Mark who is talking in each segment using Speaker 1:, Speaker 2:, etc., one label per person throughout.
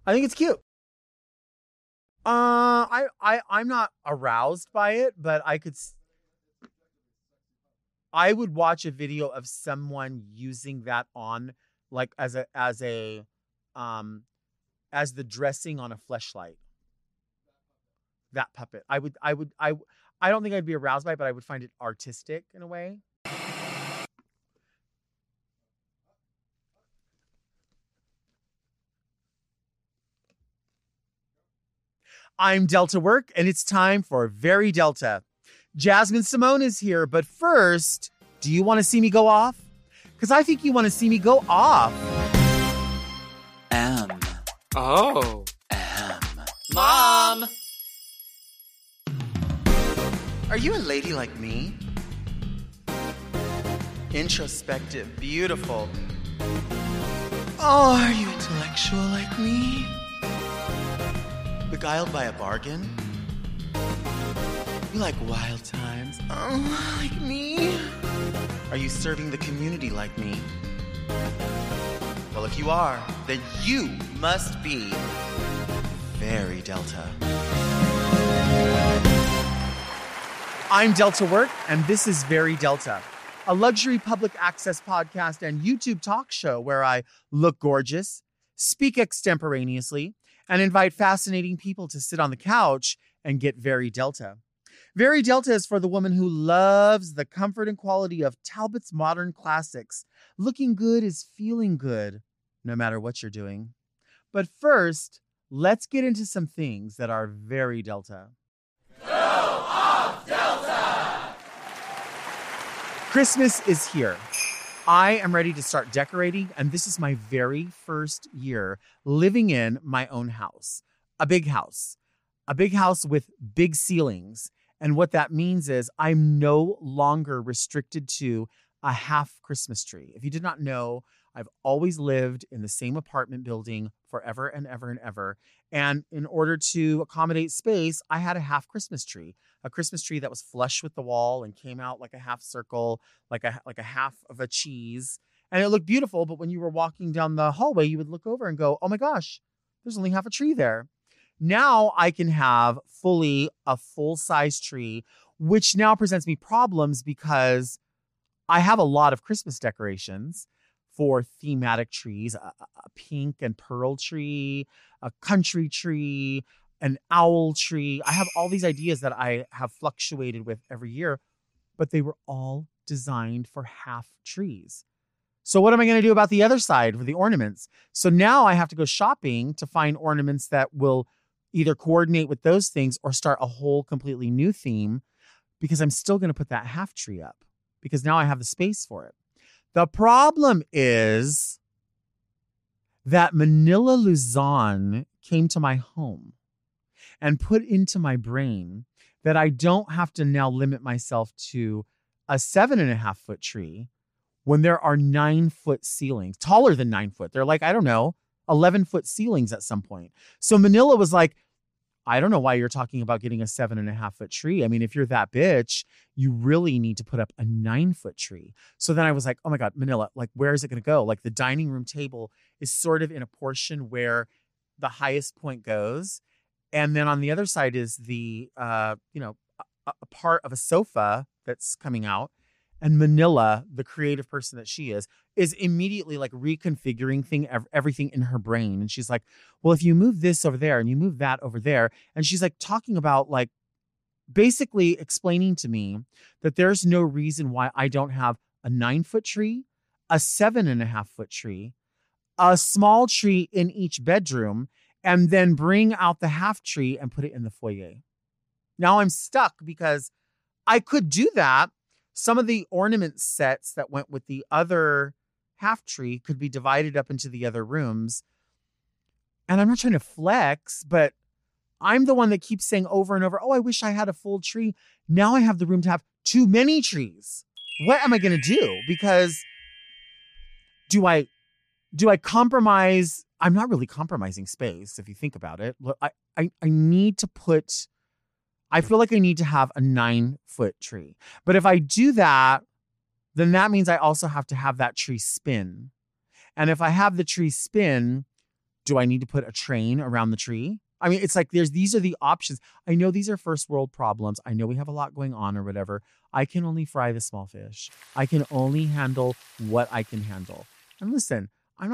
Speaker 1: I think it's cute. I'm not aroused by it, but I would watch a video of someone using that on like um as the dressing on a fleshlight. That puppet. I don't think I'd be aroused by it, but I would find it artistic in a way. I'm Delta Work, and it's time for Very Delta. Jasmine Simone is here, but first, do you want to see me go off? Because I think you want to see me go off.
Speaker 2: Oh.
Speaker 3: Mom!
Speaker 1: Are you a lady like me? Introspective, beautiful. Oh, are you intellectual like me? Beguiled by a bargain? You like wild times? Oh, like me? Are you serving the community like me? Well, if you are, then you must be Very Delta. I'm Delta Work, and this is Very Delta, a luxury public access podcast and YouTube talk show where I look gorgeous, speak extemporaneously, and invite fascinating people to sit on the couch and get Very Delta. Very Delta is for the woman who loves the comfort and quality of Talbot's modern classics. Looking good is feeling good, no matter what you're doing. But first, let's get into some things that are very Delta. Go off, Delta! Christmas is here. I am ready to start decorating, and this is my very first year living in my own house. A big house with big ceilings. And what that means is I'm no longer restricted to a half Christmas tree. If you did not know, I've always lived in the same apartment building forever and ever and ever. And in order to accommodate space, I had a half Christmas tree, a Christmas tree that was flush with the wall and came out like a half circle, like a half of a cheese. And it looked beautiful. But when you were walking down the hallway, you would look over and go, oh my gosh, there's only half a tree there. Now I can have a full-size tree, which now presents me problems because I have a lot of Christmas decorations for thematic trees, a pink and pearl tree, a country tree, an owl tree. I have all these ideas that I have fluctuated with every year, but they were all designed for half trees. So what am I going to do about the other side for the ornaments? So now I have to go shopping to find ornaments that will either coordinate with those things or start a whole completely new theme, because I'm still going to put that half tree up because now I have the space for it. The problem is that Manila Luzon came to my home and put into my brain that I don't have to now limit myself to a 7.5 foot tree when there are 9 foot ceilings, taller than 9 foot. They're like, 11 foot ceilings at some point. So Manila was like, I don't know why you're talking about getting a 7.5 foot tree. I mean, if you're that bitch, you really need to put up a 9 foot tree. So then I was like, oh my God, Manila, like, where is it going to go? Like the dining room table is sort of in a portion where the highest point goes. And then on the other side is the, a part of a sofa that's coming out. And Manila, the creative person that she is immediately like reconfiguring everything in her brain. And she's like, well, if you move this over there and you move that over there. And she's like talking about like basically explaining to me that there's no reason why I don't have a 9 foot tree, a 7.5 foot tree, a small tree in each bedroom, and then bring out the half tree and put it in the foyer. Now I'm stuck because I could do that. Some of the ornament sets that went with the other half tree could be divided up into the other rooms. And I'm not trying to flex, but I'm the one that keeps saying over and over, oh, I wish I had a full tree. Now I have the room to have too many trees. What am I going to do? Because do I compromise? I'm not really compromising space, if you think about it. Look, I need to put... I feel like I need to have a 9 foot tree. But if I do that, then that means I also have to have that tree spin. And if I have the tree spin, Do I need to put a train around the tree? I mean, it's like these are the options. I know these are first world problems. I know we have a lot going on or whatever. I can only fry the small fish. I can only handle what I can handle. And listen, I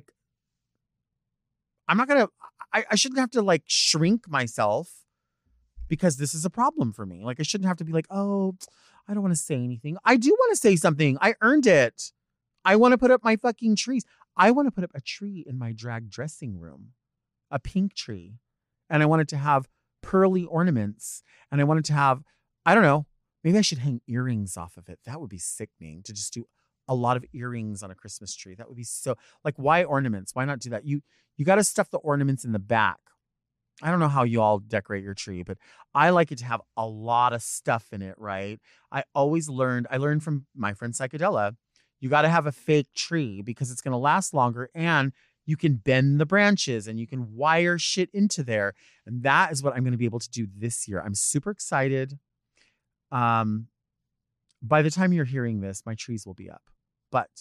Speaker 1: shouldn't have to like shrink myself because this is a problem for me. Like I shouldn't have to be like, oh, I don't want to say anything. I do want to say something. I earned it. I want to put up my fucking trees. I want to put up a tree in my drag dressing room, a pink tree. And I wanted to have pearly ornaments. And I wanted to have, I don't know, maybe I should hang earrings off of it. That would be sickening to just do a lot of earrings on a Christmas tree. That would be so, like, why ornaments? Why not do that? You got to stuff the ornaments in the back. I don't know how you all decorate your tree, but I like it to have a lot of stuff in it, right? I learned from my friend Psychedella, you got to have a fake tree because it's going to last longer and you can bend the branches and you can wire shit into there. And that is what I'm going to be able to do this year. I'm super excited. By the time you're hearing this, my trees will be up. But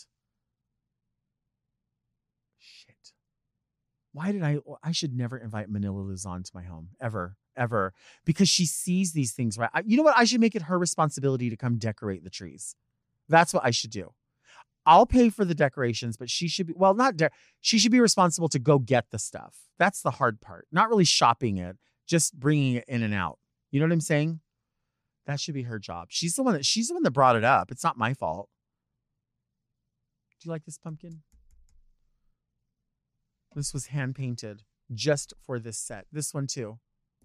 Speaker 1: shit. Why did I should never invite Manila Luzon to my home ever, because she sees these things, right? You know what? I should make it her responsibility to come decorate the trees. That's what I should do. I'll pay for the decorations, but she should be, she should be responsible to go get the stuff. That's the hard part. Not really shopping it, just bringing it in and out. You know what I'm saying? That should be her job. She's the one that brought it up. It's not my fault. Do you like this pumpkin? This was hand painted just for this set. This one too.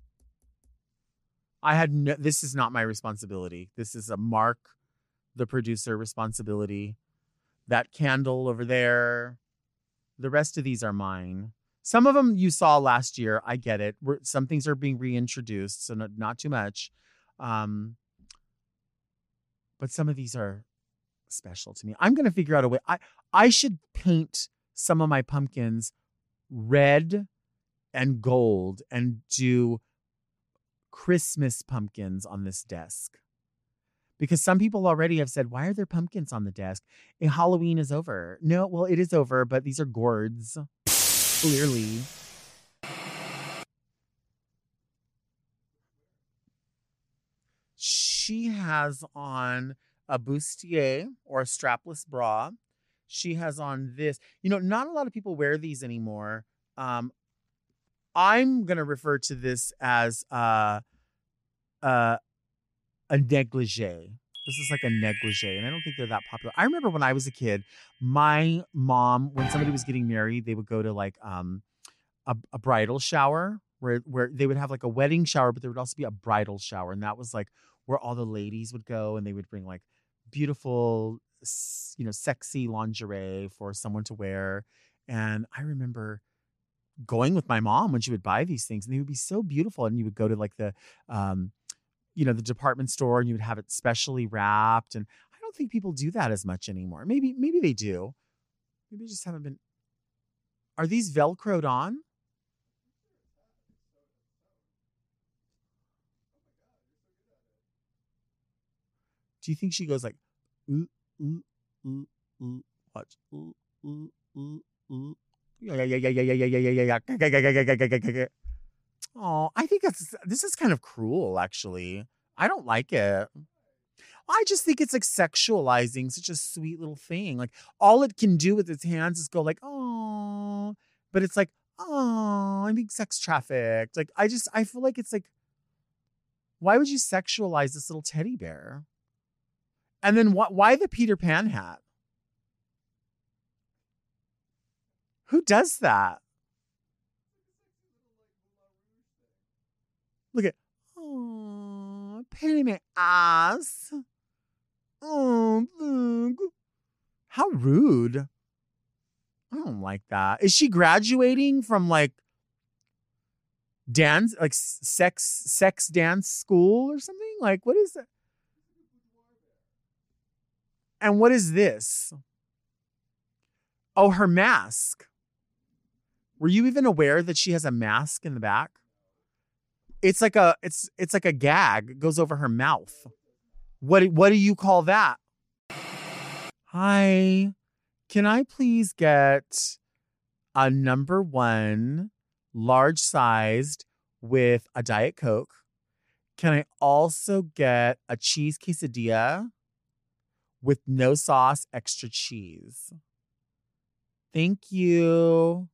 Speaker 1: This is not my responsibility. This is a Mark, the producer, responsibility. That candle over there. The rest of these are mine. Some of them you saw last year. I get it. Some things are being reintroduced, so not too much. But some of these are special to me. I'm going to figure out a way. I should paint some of my pumpkins red and gold and do Christmas pumpkins on this desk. Because some people already have said, why are there pumpkins on the desk? Halloween is over. No, well, it is over, but these are gourds. Clearly. She has on a bustier or a strapless bra. She has on this. Not a lot of people wear these anymore. I'm going to refer to this as a negligee. This is like a negligee, and I don't think they're that popular. I remember when I was a kid, my mom, when somebody was getting married, they would go to like a bridal shower where they would have like a wedding shower, but there would also be a bridal shower, and that was like where all the ladies would go, and they would bring like beautiful, sexy lingerie for someone to wear. And I remember going with my mom when she would buy these things, and they would be so beautiful. And you would go to like the the department store, and you would have it specially wrapped. And I don't think people do that as much anymore. Maybe they do. Maybe they just haven't been. Are these Velcroed on? Do you think she goes like, ooh, ooh, ooh, ooh, watch, ooh, ooh, ooh, ooh. Yeah. Oh, I think this is kind of cruel, actually. I don't like it. I just think it's like sexualizing such a sweet little thing. Like all it can do with its hands is go like, oh, but it's like, oh, I'm being sex trafficked. Like I feel like it's like, why would you sexualize this little teddy bear? And then why the Peter Pan hat? Who does that? Look at, oh, painting my ass. Oh, look. How rude. I don't like that. Is she graduating from like dance, like sex dance school or something? Like, what is that? And what is this? Oh, her mask. Were you even aware that she has a mask in the back? It's like a gag. It goes over her mouth. What do you call that? Hi. Can I please get a number 1 large sized with a Diet Coke. Can I also get a cheese quesadilla with no sauce, extra cheese? Thank you.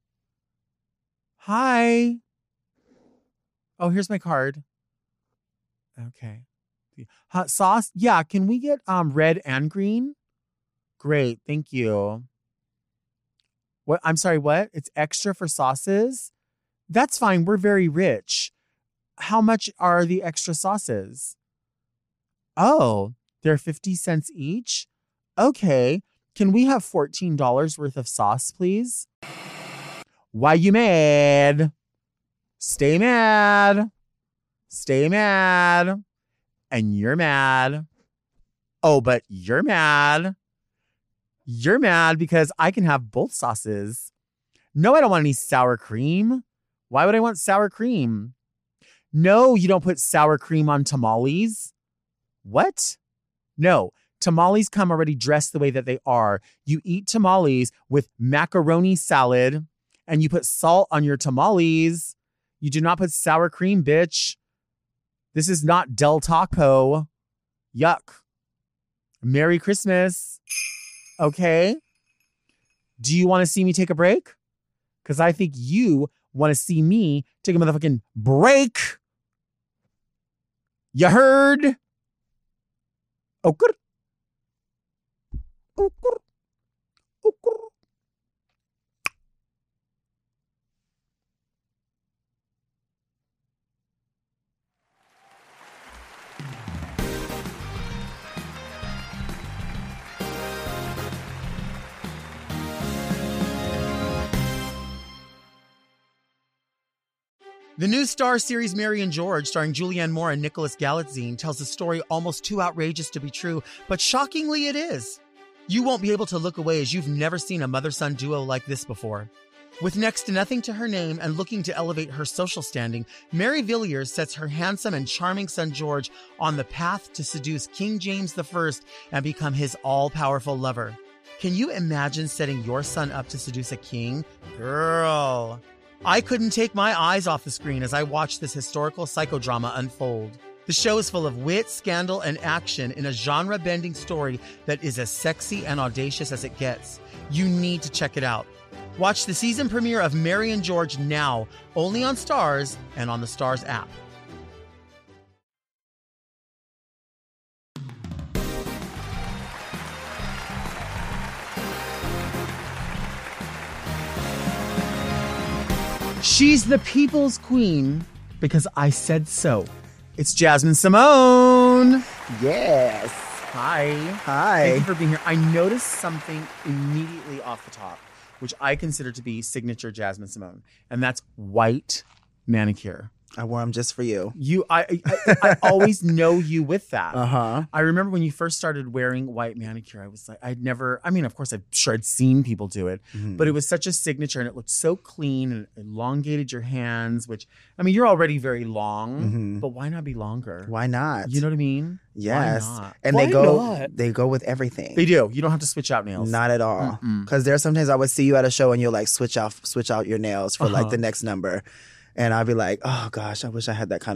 Speaker 1: Hi. Oh, here's my card. Okay. Hot sauce? Yeah, can we get red and green? Great, thank you. What? I'm sorry, what? It's extra for sauces? That's fine. We're very rich. How much are the extra sauces? Oh, they're 50 cents each? Okay. Can we have $14 worth of sauce, please? Why you mad? Stay mad. Stay mad. And you're mad. Oh, but you're mad. You're mad because I can have both sauces. No, I don't want any sour cream. Why would I want sour cream? No, you don't put sour cream on tamales. What? No, tamales come already dressed the way that they are. You eat tamales with macaroni salad and you put salt on your tamales. You do not put sour cream, bitch. This is not Del Taco. Yuck. Merry Christmas. Okay. Do you want to see me take a break? Because I think you want to see me take a motherfucking break. You heard? Oh, good. Oh, good. Oh, good. The new Star series Mary and George, starring Julianne Moore and Nicholas Galitzine, tells a story almost too outrageous to be true, but shockingly it is. You won't be able to look away as you've never seen a mother-son duo like this before. With next to nothing to her name and looking to elevate her social standing, Mary Villiers sets her handsome and charming son George on the path to seduce King James I and become his all-powerful lover. Can you imagine setting your son up to seduce a king? Girl. I couldn't take my eyes off the screen as I watched this historical psychodrama unfold. The show is full of wit, scandal, and action in a genre-bending story that is as sexy and audacious as it gets. You need to check it out. Watch the season premiere of Mary and George now, only on Starz and on the Starz app. She's the people's queen because I said so. It's Jasmine Simone.
Speaker 4: Yes.
Speaker 1: Hi.
Speaker 4: Hi.
Speaker 1: Thank you for being here. I noticed something immediately off the top, which I consider to be signature Jasmine Simone, and that's white manicure.
Speaker 4: I wore them just for you.
Speaker 1: I always know you with that.
Speaker 4: Uh-huh.
Speaker 1: I remember when you first started wearing white manicure, I was like, of course, I'm sure I'd seen people do it, but it was such a signature and it looked so clean and it elongated your hands, which, I mean, you're already very long, but why not be longer?
Speaker 4: Why not?
Speaker 1: You know what I mean?
Speaker 4: Yes.
Speaker 1: Why not?
Speaker 4: And they go with everything.
Speaker 1: They do. You don't have to switch out nails.
Speaker 4: Not at all. Because there's sometimes I would see you at a show and you'll like switch out your nails for like the next number. And I'd be like, oh gosh, I wish I had that kind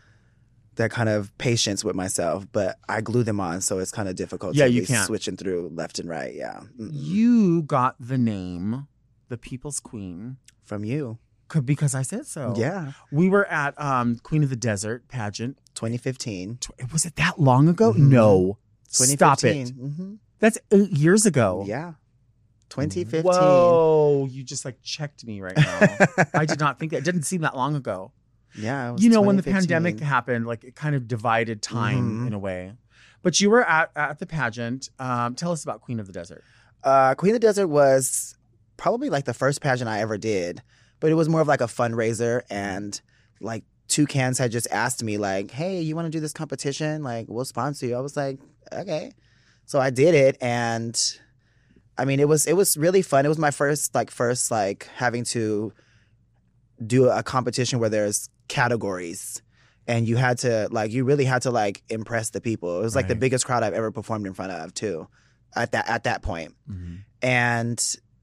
Speaker 4: of patience with myself. But I glue them on, so it's kind of difficult to be switching through left and right. Yeah.
Speaker 1: You got the name, the People's Queen.
Speaker 4: From you.
Speaker 1: Because I said so.
Speaker 4: Yeah.
Speaker 1: We were at Queen of the Desert pageant.
Speaker 4: 2015.
Speaker 1: Was it that long ago? No.
Speaker 4: 2015.
Speaker 1: Stop it. That's 8 years ago.
Speaker 4: Yeah. 2015.
Speaker 1: Whoa, you just like checked me right now. I did not think that. It didn't seem that long ago.
Speaker 4: Yeah. It was
Speaker 1: when the pandemic happened, like it kind of divided time in a way. But you were at the pageant. Tell us about Queen of the Desert.
Speaker 4: Queen of the Desert was probably like the first pageant I ever did, but it was more of like a fundraiser, and like Toucans had just asked me like, hey, you want to do this competition? Like, we'll sponsor you. I was like, okay. So I did it, and I mean, it was really fun. It was my first having to do a competition where there's categories, and you really had to impress the people. It was like the biggest crowd I've ever performed in front of too, at that point. And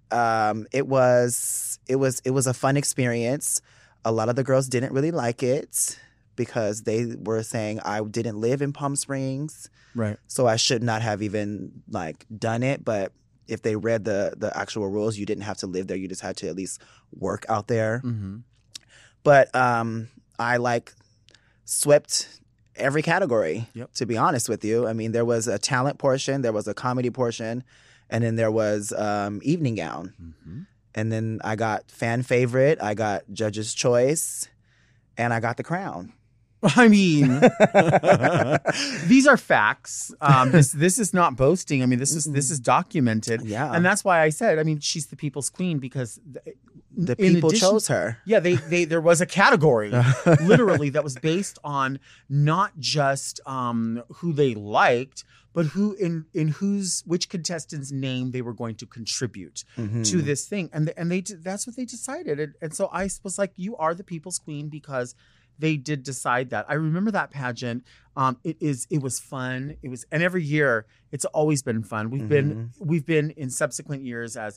Speaker 4: it was a fun experience. A lot of the girls didn't really like it because they were saying I didn't live in Palm Springs,
Speaker 1: Right.
Speaker 4: so I should not have even like done it. But if they read the actual rules, you didn't have to live there. You just had to at least work out there.
Speaker 1: Mm-hmm.
Speaker 4: But I like swept every category,
Speaker 1: Yep.
Speaker 4: to be honest with you. I mean, there was a talent portion, there was a comedy portion, and then there was evening gown.
Speaker 1: Mm-hmm.
Speaker 4: And then I got fan favorite, I got judge's choice, and I got the crown.
Speaker 1: I mean, these are facts. This is not boasting. I mean, this is documented.
Speaker 4: Yeah.
Speaker 1: And that's why I said, I mean, she's the people's queen because
Speaker 4: The
Speaker 1: in
Speaker 4: people
Speaker 1: addition-
Speaker 4: chose her.
Speaker 1: Yeah, they there was a category literally that was based on not just who they liked, but which contestant's name they were going to contribute to this thing, and that's what they decided. And so I was like, you are the people's queen because they did decide that. I remember that pageant. It was fun. And every year it's always been fun. We've been in subsequent years as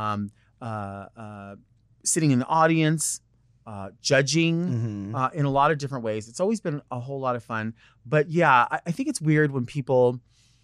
Speaker 1: sitting in the audience, judging in a lot of different ways. It's always been a whole lot of fun. But yeah, I think it's weird when people.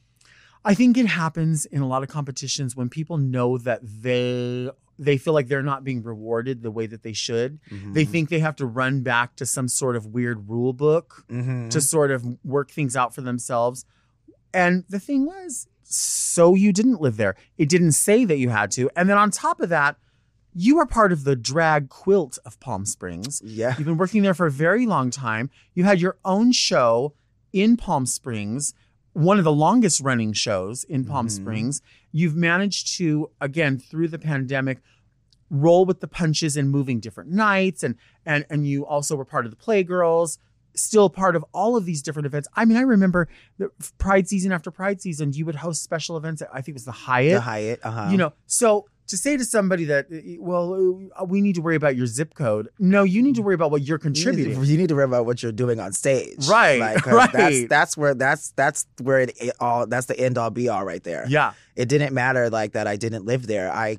Speaker 1: I think it happens in a lot of competitions when people know that they feel like they're not being rewarded the way that they should. They think they have to run back to some sort of weird rule book to sort of work things out for themselves. And the thing was, so you didn't live there. It didn't say that you had to. And then on top of that, you are part of the drag quilt of Palm Springs.
Speaker 4: Yeah.
Speaker 1: You've been working there for a very long time. You had your own show in Palm Springs, one of the longest running shows in Palm Springs. You've managed to, again, through the pandemic, roll with the punches and moving different nights. And you also were part of the Playgirls, still part of all of these different events. I mean, I remember the Pride season after Pride season, you would host special events at, I think it was the Hyatt.
Speaker 4: The Hyatt,
Speaker 1: You know, so to say to somebody that, well, we need to worry about your zip code. No, you need to worry about what you're contributing.
Speaker 4: You need to worry about what you're doing on stage,
Speaker 1: Right,
Speaker 4: Like, 'cause
Speaker 1: right.
Speaker 4: That's where that's it all. That's the end all be all right there.
Speaker 1: Yeah.
Speaker 4: It didn't matter like that. I didn't live there. I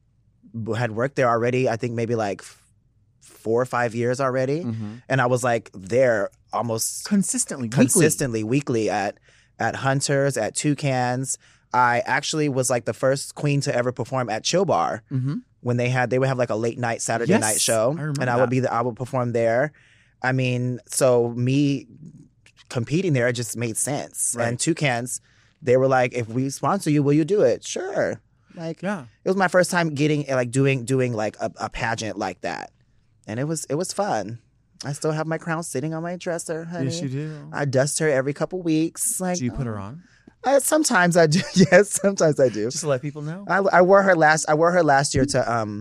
Speaker 4: had worked there already. I think maybe like 4 or 5 years already, and I was like there almost
Speaker 1: consistently,
Speaker 4: weekly at Hunters, at Toucans. I actually was like the first queen to ever perform at Chill Bar when they would have like a late night Saturday
Speaker 1: Yes,
Speaker 4: night show,
Speaker 1: I remember
Speaker 4: and
Speaker 1: that.
Speaker 4: I would perform there. I mean, so me competing there, it just made sense.
Speaker 1: Right.
Speaker 4: And Toucans, they were like, if we sponsor you, will you do it? Sure. Like,
Speaker 1: Yeah.
Speaker 4: it was my first time getting like doing like a pageant like that, and it was fun. I still have my crown sitting on my dresser, honey.
Speaker 1: Yes, you do.
Speaker 4: I dust her every couple weeks. Like,
Speaker 1: Do you put her on?
Speaker 4: Sometimes I do. Yes, sometimes I do.
Speaker 1: Just to let people know?
Speaker 4: I wore her last year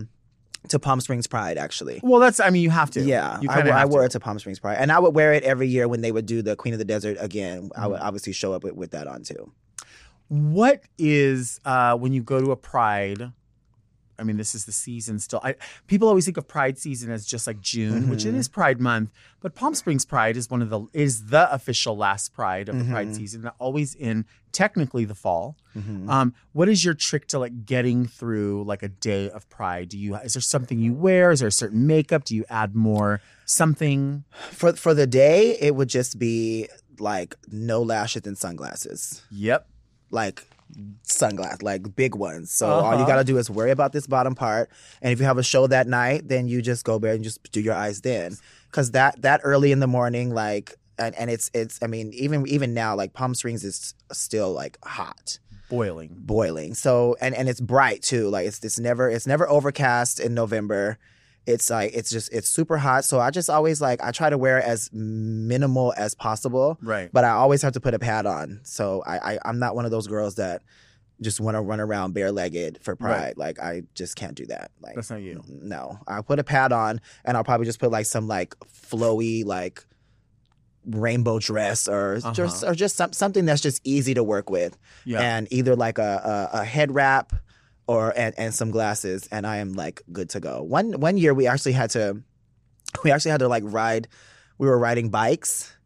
Speaker 4: to Palm Springs Pride, actually.
Speaker 1: Well, you have to.
Speaker 4: Yeah,
Speaker 1: You
Speaker 4: I
Speaker 1: kinda have
Speaker 4: wore
Speaker 1: to.
Speaker 4: it to Palm Springs Pride, and I would wear it every year when they would do the Queen of the Desert again. I would obviously show up with that on too.
Speaker 1: What is, when you go to a Pride, I mean, this is the season still. People always think of Pride season as just like June, which it is Pride month. But Palm Springs Pride is is the official last Pride of the Pride season, always in technically the fall. What is your trick to like getting through like a day of Pride? Is there something you wear? Is there a certain makeup? Do you add more something?
Speaker 4: For the day, it would just be like no lashes and sunglasses.
Speaker 1: Yep.
Speaker 4: Like sunglasses, like big ones. So all you gotta do is worry about this bottom part. And if you have a show that night, then you just go there and just do your eyes then. Because that early in the morning, like, and it's I mean, even now, like Palm Springs is still like hot, boiling. So and it's bright too. Like it's never overcast in November. It's like it's super hot. So I just always like I try to wear as minimal as possible.
Speaker 1: Right.
Speaker 4: But I always have to put a pad on. So I'm not one of those girls that just want to run around bare-legged for Pride.
Speaker 1: Right.
Speaker 4: Like I just can't do that. Like
Speaker 1: That's not you.
Speaker 4: No. I put a pad on and I'll probably just put like some like flowy like rainbow dress or just something that's just easy to work with.
Speaker 1: Yeah.
Speaker 4: And either like a head wrap and some glasses, and I am like good to go. One year we actually had to like ride. We were riding bikes.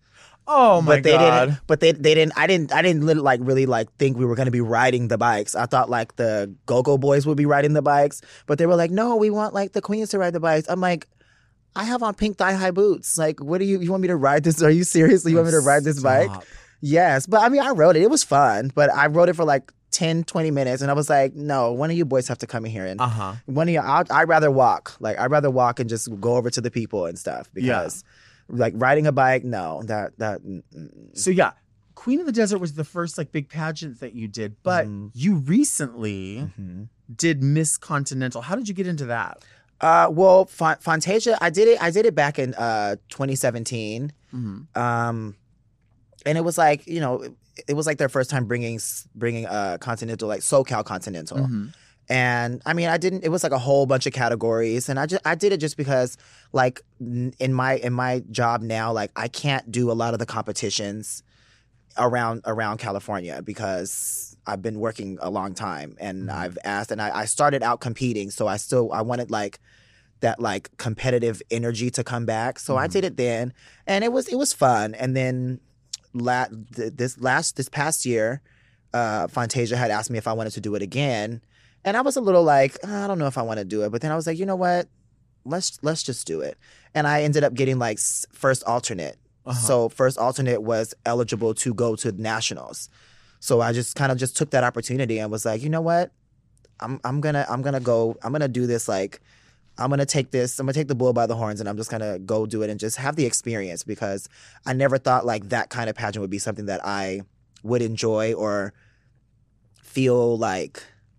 Speaker 1: Oh my God.
Speaker 4: They didn't. I didn't like really like think we were going to be riding the bikes. I thought like the Go-Go Boys would be riding the bikes, but they were like, no, we want like the queens to ride the bikes. I'm like, I have on pink thigh-high boots. Like, what do you want me to ride this? Are you serious? You want me to ride this bike? Yes, but I mean, I rode it. It was fun, but I rode it for like 10, 20 minutes, and I was like, no, one of you boys have to come in here, and one of you, I'd rather walk. Like, I'd rather walk and just go over to the people and stuff, because like riding a bike, no,
Speaker 1: So yeah, Queen of the Desert was the first like big pageant that you did, but you recently did Miss Continental. How did you get into that?
Speaker 4: Well, Fantasia, I did it back in 2017. And it was like, you know, it was like their first time bringing Continental, like SoCal Continental. And I mean, it was like a whole bunch of categories, and I did it just because like in my job now, like I can't do a lot of the competitions around California because I've been working a long time, and I've asked, and I started out competing, so I wanted like that like competitive energy to come back. So I did it then, and it was fun. And then this past year, Fantasia had asked me if I wanted to do it again. And I was a little like, I don't know if I want to do it. But then I was like, you know what? Let's just do it. And I ended up getting like first alternate. So first alternate was eligible to go to nationals. So I just kind of just took that opportunity and was like, you know what? I'm gonna do this. Like, I'm gonna take the bull by the horns, and I'm just gonna go do it and just have the experience, because I never thought like that kind of pageant would be something that I would enjoy or feel like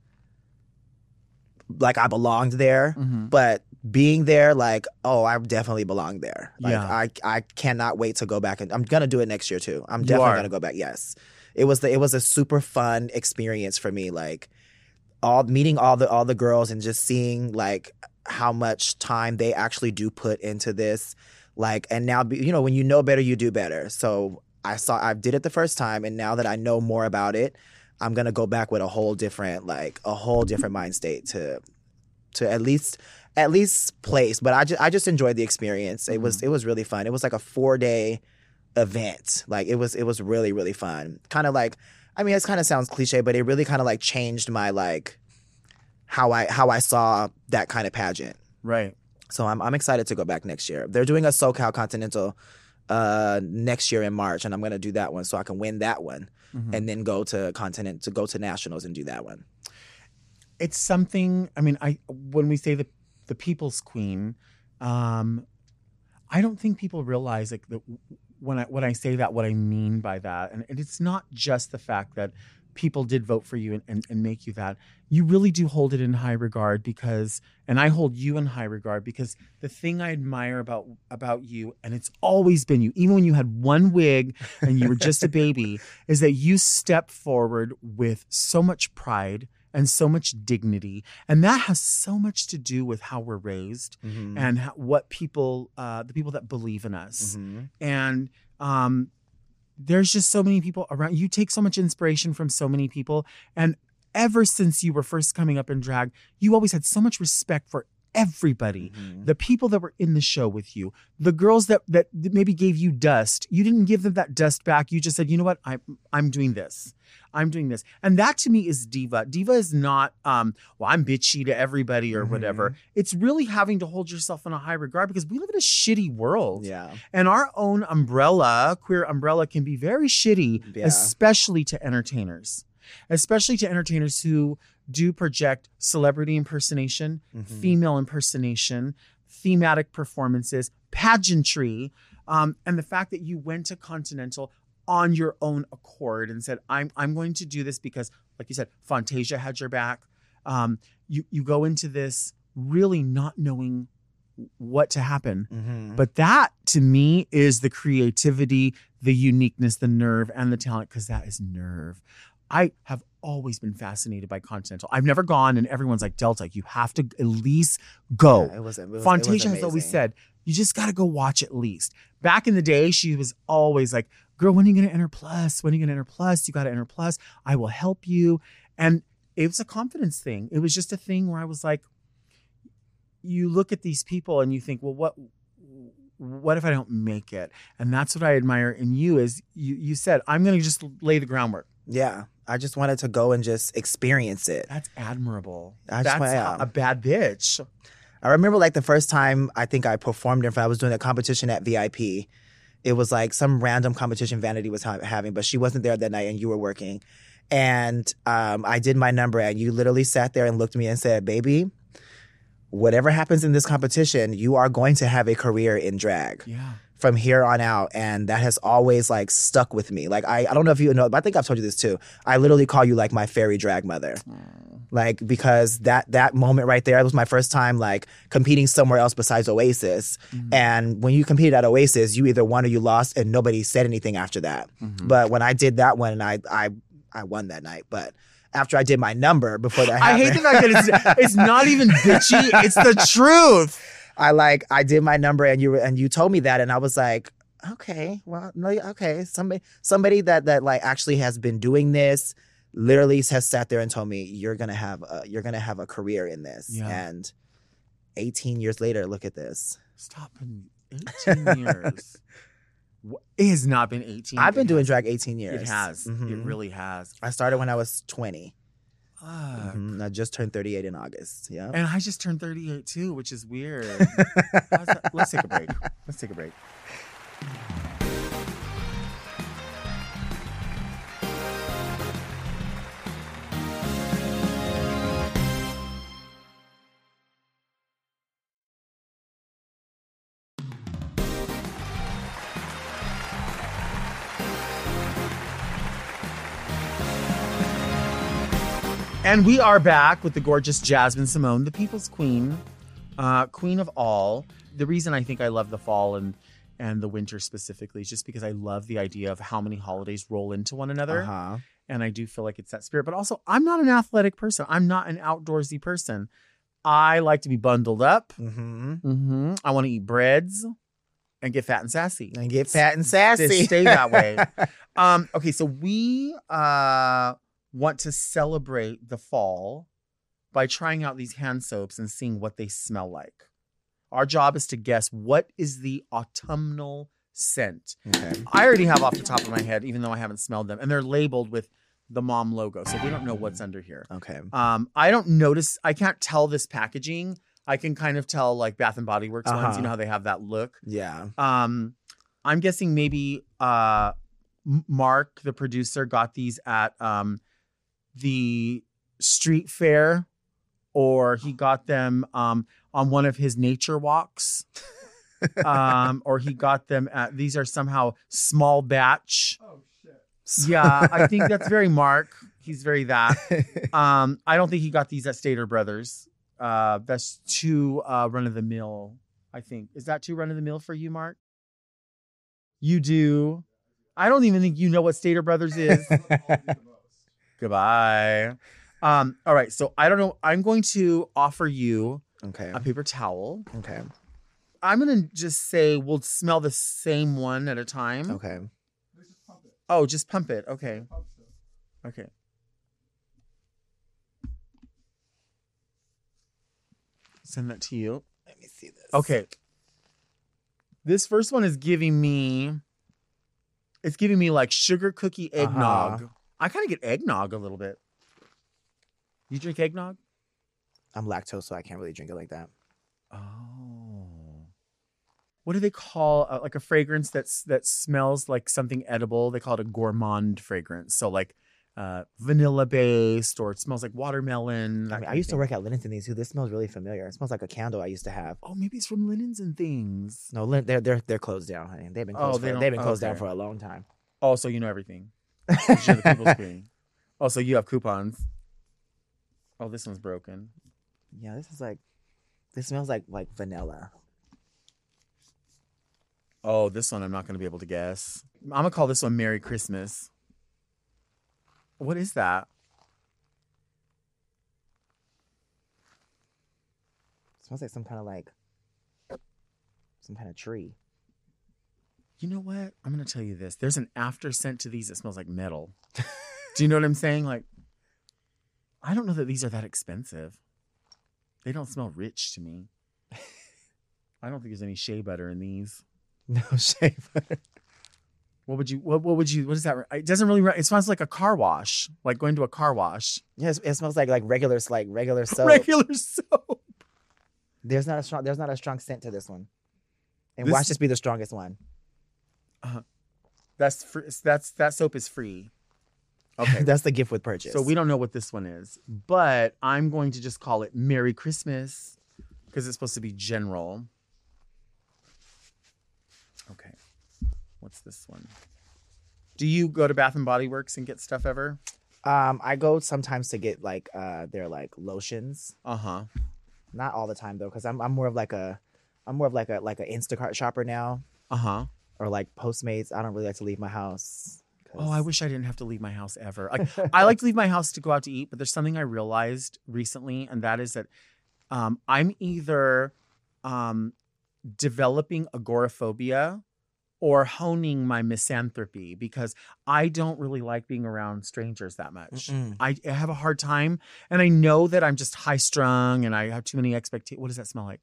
Speaker 4: I belonged there. But being there, like, oh, I definitely belong there. Like, I cannot wait to go back, and I'm gonna do it next year too. I'm definitely gonna go back. Yes, it was a super fun experience for me. Like, meeting all the girls and just seeing like how much time they actually do put into this. Like, and now, you know, when you know better, you do better. So I did it the first time, and now that I know more about it, I'm gonna go back with a whole different mind state to at least place. But I just enjoyed the experience. It was really fun. It was like a 4-day event. Like, it was really, really fun. Kind of like, I mean, it kind of sounds cliche, but it really kind of like changed my like how I saw that kind of pageant.
Speaker 1: Right.
Speaker 4: So I'm excited to go back next year. They're doing a SoCal Continental next year in March, and I'm gonna do that one so I can win that one, and then go to nationals and do that one.
Speaker 1: It's something. I mean, when we say the people's queen, I don't think people realize like when I say that, what I mean by that, and it's not just the fact that people did vote for you and make you that. You really do hold it in high regard, and I hold you in high regard, because the thing I admire about you, and it's always been you, even when you had one wig and you were just a baby, is that you step forward with so much pride and so much dignity. And that has so much to do with how we're raised and what people, the people that believe in us. And, there's just so many people around. You take so much inspiration from so many people. And ever since you were first coming up in drag, you always had so much respect for everybody. The people that were in the show with you, the girls that maybe gave you dust, you didn't give them that dust back. You just said, you know what? I'm doing this. I'm doing this. And that to me is diva. Diva is not, well, I'm bitchy to everybody or whatever. It's really having to hold yourself in a high regard, because we live in a shitty world. Yeah. And our own umbrella, queer umbrella, can be very shitty, especially to entertainers. Especially to entertainers who do project celebrity impersonation, female impersonation, thematic performances, pageantry, and the fact that you went to Continental on your own accord and said, I'm going to do this because, like you said, Fantasia had your back. You go into this really not knowing what to happen. But that, to me, is the creativity, the uniqueness, the nerve, and the talent, because that is nerve. I have always been fascinated by Continental. I've never gone, and everyone's like, Delta, you have to at least go. Yeah, Fantasia has always said, you just got to go watch at least. Back in the day, she was always like, girl, when are you going to enter Plus? When are you going to enter Plus? You got to enter Plus. I will help you. And it was a confidence thing. It was just a thing where I was like, you look at these people and you think, well, what if I don't make it? And that's what I admire in you is you said, I'm going to just lay the groundwork.
Speaker 4: Yeah. I just wanted to go and just experience it.
Speaker 1: That's admirable.
Speaker 4: I just
Speaker 1: That's a bad bitch.
Speaker 4: I remember like the first time I think I performed in front, I was doing a competition at VIP. It was like some random competition Vanity was having, but she wasn't there that night and you were working. And I did my number and you literally sat there and looked at me and said, baby, whatever happens in this competition, you are going to have a career in drag.
Speaker 1: Yeah.
Speaker 4: From here on out, and that has always like stuck with me. Like I don't know if you know, but I think I've told you this too. I literally call you like my fairy drag mother. Like because that moment right there, it was my first time like competing somewhere else besides Oasis. And when you competed at Oasis, you either won or you lost, and nobody said anything after that. But when I did that one, and I won that night. But after I did my number before that happened,
Speaker 1: I hate the fact that it's not even bitchy. It's the truth.
Speaker 4: I did my number and you told me that, and I was like, okay, well, no, okay, somebody that like actually has been doing this, literally has sat there and told me you're gonna have a career in this.
Speaker 1: Yeah.
Speaker 4: And 18 years later, look at this.
Speaker 1: Stop. 18 years. It has not been 18.
Speaker 4: I've been doing drag 18 years.
Speaker 1: It has. It really has.
Speaker 4: I started when I was 20.
Speaker 1: Fuck.
Speaker 4: I just turned 38 in August. Yeah.
Speaker 1: And I just turned 38 too, which is weird. Let's take a break. Let's take a break. And we are back with the gorgeous Jasmine Simone, the people's queen, queen of all. The reason I think I love the fall and the winter specifically is just because I love the idea of how many holidays roll into one another. And I do feel like it's that spirit. But also, I'm not an athletic person. I'm not an outdoorsy person. I like to be bundled up. I want to eat breads and get fat and sassy.
Speaker 4: Stay
Speaker 1: that way. Okay, so we want to celebrate the fall by trying out these hand soaps and seeing what they smell like. Our job is to guess what is the autumnal scent.
Speaker 4: Okay.
Speaker 1: I already have off the top of my head, even though I haven't smelled them, and they're labeled with the mom logo, so we don't know what's under here.
Speaker 4: Okay.
Speaker 1: I can't tell this packaging. I can kind of tell like Bath and Body Works ones, you know how they have that look.
Speaker 4: Yeah.
Speaker 1: I'm guessing maybe Mark, the producer, got these at the street fair, or he got them on one of his nature walks, or he got them at, these are somehow small batch. Oh shit. Yeah, I think that's very Mark. He's very that. I don't think he got these at Stater Brothers. That's too run of the mill, I think. Is that too run of the mill for you, Mark? You do. I don't even think you know what Stater Brothers is. Goodbye. All right. So I don't know. I'm going to offer you a paper towel.
Speaker 4: Okay.
Speaker 1: I'm going to just say we'll smell the same one at a time.
Speaker 4: Okay.
Speaker 1: Oh, just pump it. Okay. Okay. Send that to you.
Speaker 4: Let me see this.
Speaker 1: Okay. This first one is giving me like sugar cookie eggnog. I kind of get eggnog a little bit. You drink eggnog?
Speaker 4: I'm lactose, so I can't really drink it like that.
Speaker 1: Oh. What do they call like a fragrance that smells like something edible? They call it a gourmand fragrance. So like vanilla based, or it smells like watermelon.
Speaker 4: I used to work at Linens and Things too. This smells really familiar. It smells like a candle I used to have.
Speaker 1: Oh, maybe it's from Linens and Things.
Speaker 4: No, they're closed down, honey. They've been closed. They've been closed down for a long time.
Speaker 1: Oh, so you know everything. You're the people's queen. Oh, so you have coupons. Oh, this one's broken.
Speaker 4: Yeah, this smells like vanilla.
Speaker 1: Oh, this one I'm not going to be able to guess. I'm going to call this one Merry Christmas. What is that?
Speaker 4: It smells like some kind of tree.
Speaker 1: You know what? I'm going to tell you this. There's an after scent to these that smells like metal. Do you know what I'm saying? Like, I don't know that these are that expensive. They don't smell rich to me. I don't think there's any shea butter in these.
Speaker 4: No shea butter.
Speaker 1: What would you? What is that? It doesn't really. It smells like a car wash, like going to a car wash.
Speaker 4: Yes, it smells like regular soap.
Speaker 1: Regular soap.
Speaker 4: There's not a strong scent to this one. And watch this be the strongest one.
Speaker 1: That soap is free. Okay.
Speaker 4: That's the gift with purchase.
Speaker 1: So we don't know what this one is, but I'm going to just call it Merry Christmas because it's supposed to be general. Okay. What's this one? Do you go to Bath and Body Works and get stuff ever?
Speaker 4: I go sometimes to get like their like lotions.
Speaker 1: Uh-huh.
Speaker 4: Not all the time though, because I'm more of like a Instacart shopper now.
Speaker 1: Uh-huh.
Speaker 4: Or like Postmates. I don't really like to leave my house.
Speaker 1: Oh, I wish I didn't have to leave my house ever. Like, I like to leave my house to go out to eat, but there's something I realized recently, and that is that I'm either developing agoraphobia or honing my misanthropy because I don't really like being around strangers that much. I have a hard time, and I know that I'm just high strung and I have too many expectations. What does that smell like?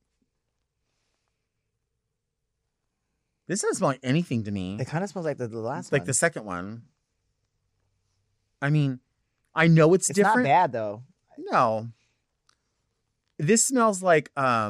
Speaker 1: This doesn't smell like anything to me.
Speaker 4: It kind of smells like the last one.
Speaker 1: Like the second one. I mean, I know it's different.
Speaker 4: It's not bad though.
Speaker 1: No. This smells like,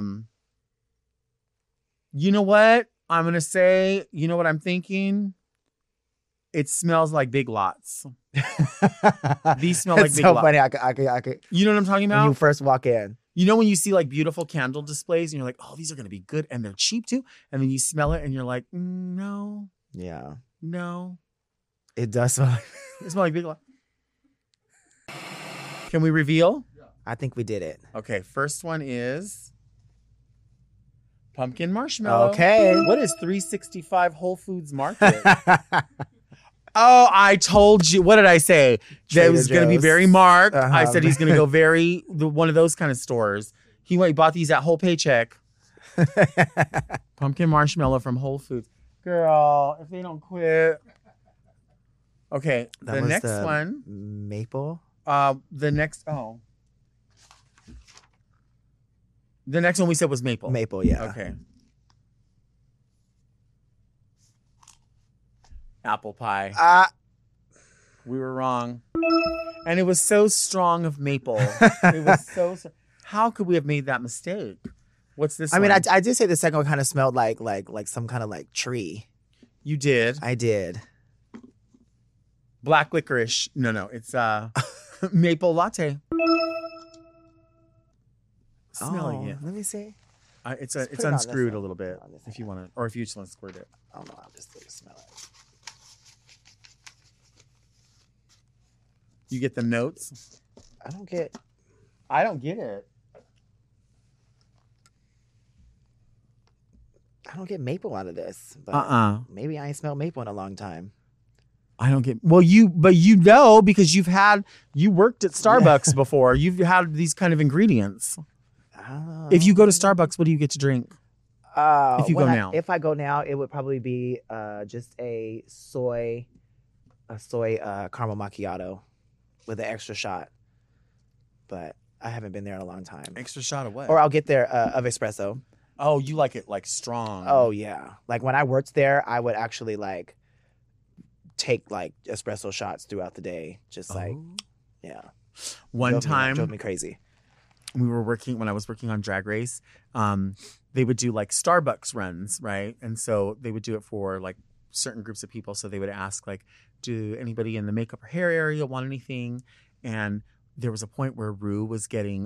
Speaker 1: you know what? I'm going to say, you know what I'm thinking? It smells like Big Lots. These smell like Big
Speaker 4: so
Speaker 1: Lots.
Speaker 4: Funny. I could.
Speaker 1: You know what I'm talking about?
Speaker 4: When you first walk in.
Speaker 1: You know when you see like beautiful candle displays and you're like, oh, these are going to be good and they're cheap too. And then you smell it and you're like, no.
Speaker 4: Yeah.
Speaker 1: No.
Speaker 4: It does smell like
Speaker 1: It smells like Big Lots. Can we reveal?
Speaker 4: I think we did it.
Speaker 1: Okay, first one is pumpkin marshmallow.
Speaker 4: Okay.
Speaker 1: What is 365 Whole Foods Market? Oh, I told you. What did I say? That it was going to be very marked. I said he's going to go one of those kind of stores. He bought these at Whole Paycheck. Pumpkin marshmallow from Whole Foods. Girl, if they don't quit. Okay, the next one.
Speaker 4: Maple?
Speaker 1: The next one we said was maple.
Speaker 4: Maple, yeah.
Speaker 1: Okay. Apple pie. We were wrong. And it was so strong of maple. It was so. How could we have made that mistake? What's this?
Speaker 4: I mean,
Speaker 1: one?
Speaker 4: I did say the second one kind of smelled like some kind of like tree.
Speaker 1: You did.
Speaker 4: I did.
Speaker 1: Black licorice. No, it's maple latte. Smelling it.
Speaker 4: Let me see.
Speaker 1: It's
Speaker 4: put it
Speaker 1: it's
Speaker 4: on this
Speaker 1: unscrewed
Speaker 4: one.
Speaker 1: a little bit
Speaker 4: Put it on this
Speaker 1: if you
Speaker 4: one.
Speaker 1: want to, or if you just want to squirt it.
Speaker 4: I don't know. I'll just smell it.
Speaker 1: You get the notes.
Speaker 4: I don't get
Speaker 1: it.
Speaker 4: I don't get maple out of this. But maybe I ain't smelled maple in a long time.
Speaker 1: I don't get. Well, but because you worked at Starbucks before. You've had these kind of ingredients. If you go to Starbucks, what do you get to drink? If you go now,
Speaker 4: if I go now, it would probably be just a soy caramel macchiato with an extra shot. But I haven't been there in a long time.
Speaker 1: Extra shot of what?
Speaker 4: Or I'll get there of espresso.
Speaker 1: Oh, you like it like strong.
Speaker 4: Oh yeah, like when I worked there, I would actually like take like espresso shots throughout the day. Just like, yeah.
Speaker 1: One time,
Speaker 4: drove me crazy.
Speaker 1: When I was working on Drag Race, they would do like Starbucks runs, right? And so they would do it for like certain groups of people. So they would ask like, do anybody in the makeup or hair area want anything? And there was a point where Rue was getting,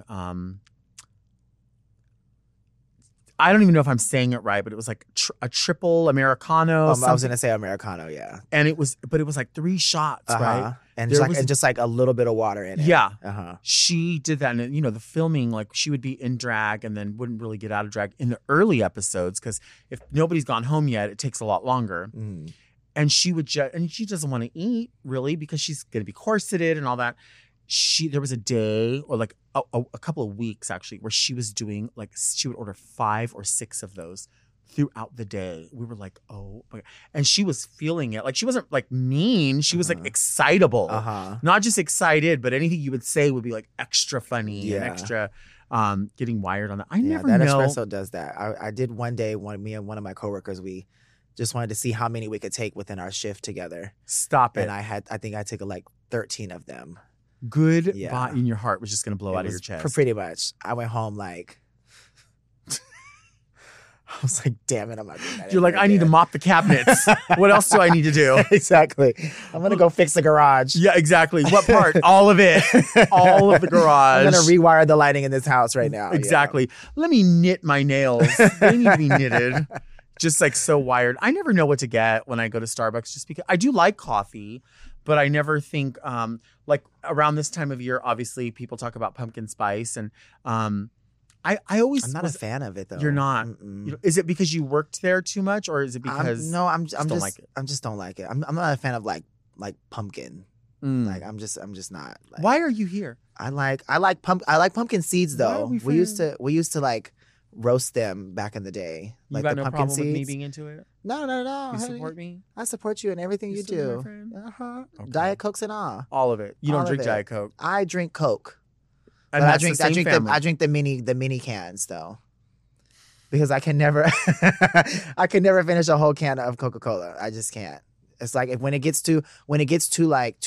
Speaker 1: I don't even know if I'm saying it right, but it was like a triple Americano.
Speaker 4: I was going to say Americano, yeah.
Speaker 1: And it was like 3 shots, right?
Speaker 4: And just like a little bit of water in it.
Speaker 1: Yeah. She did that. And, the filming, like she would be in drag and then wouldn't really get out of drag in the early episodes because if nobody's gone home yet, it takes a lot longer.
Speaker 4: Mm.
Speaker 1: And she would and she doesn't want to eat really because she's going to be corseted and all that. There was a day or like a couple of weeks actually where she was doing like she would order 5 or 6 of those throughout the day. We were like, oh my God. And she was feeling it. Like she wasn't like mean. She was like excitable. Not just excited, but anything you would say would be like extra funny and extra. getting wired on that. I
Speaker 4: Yeah,
Speaker 1: never
Speaker 4: that
Speaker 1: know.
Speaker 4: espresso does that. I did one day. Me and one of my coworkers, we just wanted to see how many we could take within our shift together.
Speaker 1: Stop it.
Speaker 4: And I think I took like 13 of them.
Speaker 1: Good
Speaker 4: Yeah.
Speaker 1: body in your heart was just going to blow
Speaker 4: It
Speaker 1: out of
Speaker 4: was
Speaker 1: your chest.
Speaker 4: Pretty much. I went home like, I was like, damn it, I'm not doing that.
Speaker 1: You're like,
Speaker 4: ever
Speaker 1: I need to
Speaker 4: again."
Speaker 1: mop the cabinets. What else do I need to do?
Speaker 4: Exactly. I'm gonna go fix the garage.
Speaker 1: Yeah, exactly. What part? All of it. All of the garage.
Speaker 4: I'm gonna rewire the lighting in this house right now. yeah.
Speaker 1: Exactly. Let me knit my nails. They need to be knitted. Just like so wired. I never know what to get when I go to Starbucks just because I do like coffee, but I never think like around this time of year, obviously people talk about pumpkin spice and I always
Speaker 4: I'm not a fan of it though.
Speaker 1: You're not.
Speaker 4: Mm-mm.
Speaker 1: You know, is it because you worked there too much or is it because
Speaker 4: I'm
Speaker 1: don't
Speaker 4: just
Speaker 1: like it?
Speaker 4: I'm just don't like it. I'm not a fan of like pumpkin.
Speaker 1: Mm.
Speaker 4: Like I'm just not. Like,
Speaker 1: Why are you here?
Speaker 4: I like pumpkin seeds
Speaker 1: Why are
Speaker 4: though.
Speaker 1: we
Speaker 4: We used to like roast them back in the day.
Speaker 1: You
Speaker 4: Like
Speaker 1: got
Speaker 4: the
Speaker 1: no
Speaker 4: pumpkin
Speaker 1: problem
Speaker 4: seeds.
Speaker 1: with me being into it?
Speaker 4: No.
Speaker 1: You
Speaker 4: honey.
Speaker 1: support me?
Speaker 4: I support you in everything you
Speaker 1: still my
Speaker 4: do.
Speaker 1: friend? Okay.
Speaker 4: Diet Cokes and all.
Speaker 1: All of it. You don't
Speaker 4: All of
Speaker 1: drink
Speaker 4: it.
Speaker 1: Diet Coke.
Speaker 4: I drink Coke.
Speaker 1: And
Speaker 4: But
Speaker 1: that's the same family.
Speaker 4: I drink the mini cans though. Because I can never I can never finish a whole can of Coca-Cola. I just can't. It's like when it gets too like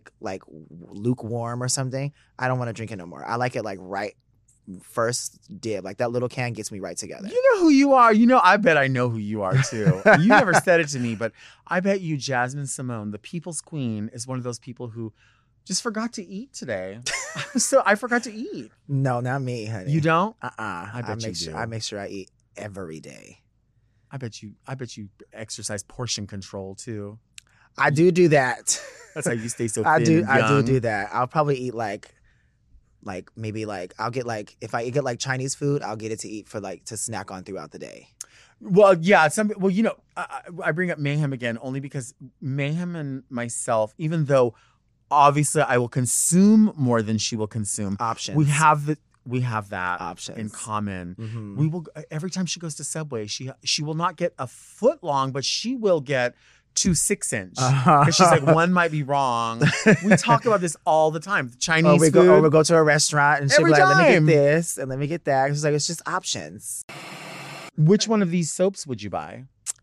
Speaker 4: lukewarm or something, I don't want to drink it no more. I like it like right first dib. Like that little can gets me right together.
Speaker 1: You know who you are. You know, I bet I know who you are too. You never said it to me, but I bet you Jasmine Simone, the people's queen, is one of those people who just forgot to eat today. So I forgot to eat.
Speaker 4: No, not me, honey.
Speaker 1: You don't?
Speaker 4: I
Speaker 1: bet you
Speaker 4: make sure
Speaker 1: do.
Speaker 4: I make sure I eat every day.
Speaker 1: I bet you exercise portion control too.
Speaker 4: I do that.
Speaker 1: That's how you stay so thin.
Speaker 4: I do
Speaker 1: and young.
Speaker 4: do that. I'll probably eat like maybe like I'll get like if I get like Chinese food, I'll get it to eat for like to snack on throughout the day.
Speaker 1: Well, yeah. Well, you know, I bring up Mayhem again only because Mayhem and myself, even though obviously I will consume more than she will consume,
Speaker 4: Options.
Speaker 1: we have that
Speaker 4: Options
Speaker 1: in common.
Speaker 4: Mhm.
Speaker 1: We will every time she goes to Subway, she will not get a foot long, but she will get 2 6-inch. Because she's like, one might be wrong. We talk about this all the time. Chinese
Speaker 4: we
Speaker 1: food.
Speaker 4: go to a restaurant and she'll
Speaker 1: Every
Speaker 4: be like, let me
Speaker 1: time.
Speaker 4: get this and let me get that. She's like, it's just options.
Speaker 1: Which one of these soaps would you buy?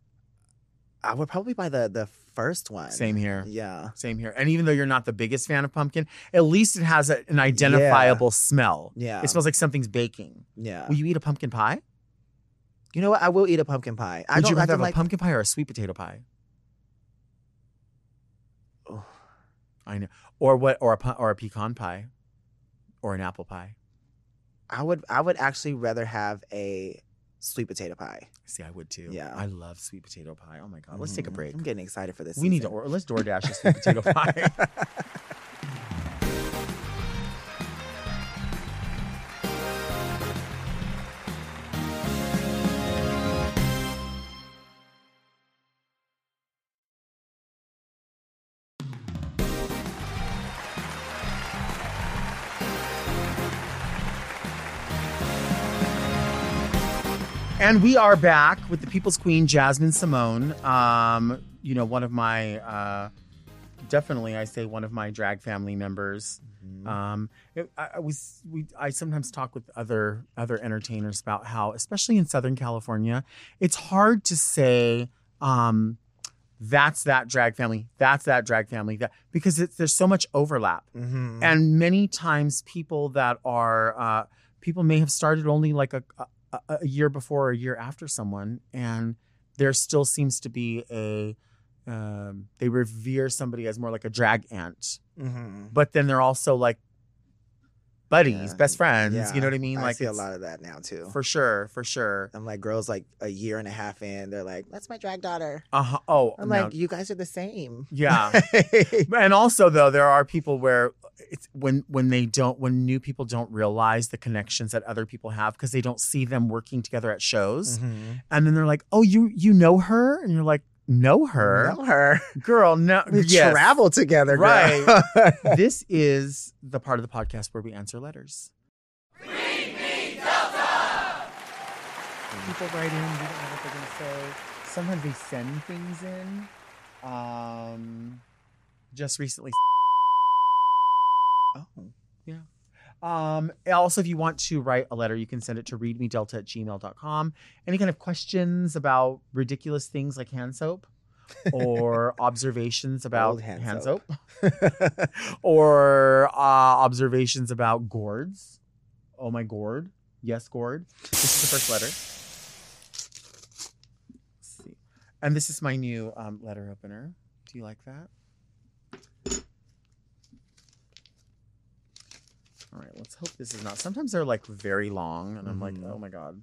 Speaker 4: I would probably buy the first one.
Speaker 1: Same here.
Speaker 4: Yeah.
Speaker 1: Same here. And even though you're not the biggest fan of pumpkin, at least it has an identifiable smell.
Speaker 4: Yeah.
Speaker 1: It smells like something's baking.
Speaker 4: Yeah.
Speaker 1: Will you eat a pumpkin pie?
Speaker 4: You know what? I will eat a pumpkin pie.
Speaker 1: Would you rather have a pumpkin pie or a sweet potato pie?
Speaker 4: Oh.
Speaker 1: I know. Or what? Or a pecan pie, or an apple pie.
Speaker 4: I would actually rather have a sweet potato pie.
Speaker 1: See, I would too.
Speaker 4: Yeah.
Speaker 1: I love sweet potato pie. Oh my god, let's take a break.
Speaker 4: I'm getting excited for this.
Speaker 1: We need to let's DoorDash a sweet potato pie. And we are back with the People's Queen, Jasmine Simone. You know, one of my, definitely, I say one of my drag family members. I sometimes talk with other entertainers about how, especially in Southern California, it's hard to say, that's that drag family, that's that drag family, because there's so much overlap.
Speaker 4: Mm-hmm.
Speaker 1: And many times people that are, people may have started only like a year before or a year after someone, and there still seems to be they revere somebody as more like a drag aunt,
Speaker 4: Mm-hmm.
Speaker 1: but then they're also like buddies,
Speaker 4: Yeah.
Speaker 1: best friends.
Speaker 4: Yeah.
Speaker 1: You know what I mean?
Speaker 4: I
Speaker 1: Like
Speaker 4: see a
Speaker 1: it's-
Speaker 4: lot of that now too.
Speaker 1: for sure.
Speaker 4: I'm like girls like a year and a half in, they're like, "That's my drag daughter."
Speaker 1: Oh,
Speaker 4: I'm
Speaker 1: no.
Speaker 4: like, "You guys are the same."
Speaker 1: Yeah. And also though, there are people where it's when new people don't realize the connections that other people have because they don't see them working together at shows.
Speaker 4: Mhm.
Speaker 1: And then they're like, "Oh, you know her?" And you're like, "Know her?
Speaker 4: Know her.
Speaker 1: Girl, no."
Speaker 4: We
Speaker 1: yes.
Speaker 4: travel together, girl.
Speaker 1: Right. This is the part of the podcast where we answer letters. People write in, we don't know what they're going to say. Sometimes they send things in. Just recently.
Speaker 4: Oh.
Speaker 1: Yeah. Also, if you want to write a letter, you can send it to readmedelta@gmail.com. Any kind of questions about ridiculous things like hand soap or observations about
Speaker 4: Old hand
Speaker 1: hand
Speaker 4: soap.
Speaker 1: soap or observations about gourds. Oh, my gourd. Yes, gourd. This is the first letter. Let's see. And this is my new letter opener. Do you like that? All right, let's hope this is not. Sometimes they're like very long, and I'm like, oh my God.